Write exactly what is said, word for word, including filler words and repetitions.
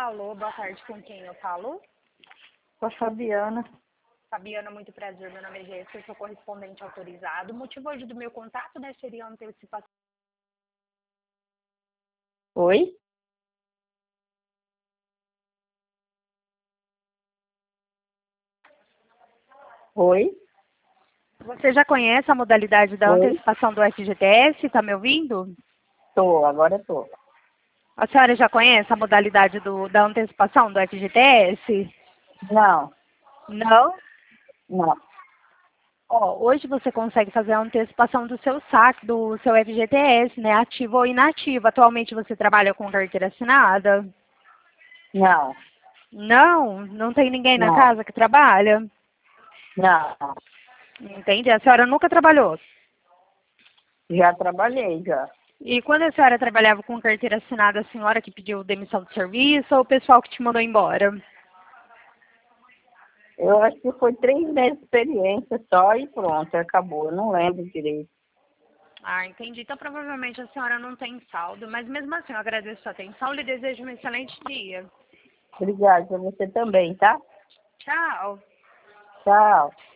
Alô, boa tarde, com quem eu falo? Com a Fabiana. Fabiana, muito prazer, meu nome é Jéssica, eu sou correspondente autorizado. O motivo hoje do meu contato, né, seria a antecipação. Oi? Oi? Você já conhece a modalidade da Oi? antecipação do F G T S? Está me ouvindo? Tô, agora tô. A senhora já conhece a modalidade do, da antecipação do F G T S? Não, Não? não. Ó, hoje você consegue fazer a antecipação do seu saque, do seu F G T S, né, ativo ou inativo. Atualmente você trabalha com carteira assinada? Não, Não? Não tem ninguém na não, casa que trabalha? não. Entendi. A senhora nunca trabalhou? Já trabalhei, já. E quando a senhora trabalhava com carteira assinada, a senhora que pediu demissão do serviço ou o pessoal que te mandou embora? Eu acho que foi três meses de experiência só e pronto, acabou. Eu não lembro direito. Ah, entendi. Então provavelmente a senhora não tem saldo, mas mesmo assim eu agradeço a sua atenção e lhe desejo um excelente dia. Obrigada, você também, tá? Tchau. Tchau.